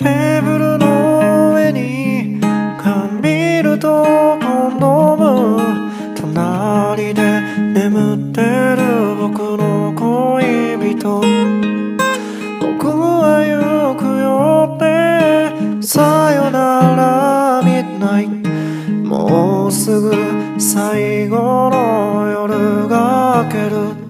テーブルの上に缶ビールとコンドーム、隣で眠ってる僕の恋人。僕は行くよってさよならミッドナイト。もうすぐ最後の夜が明ける。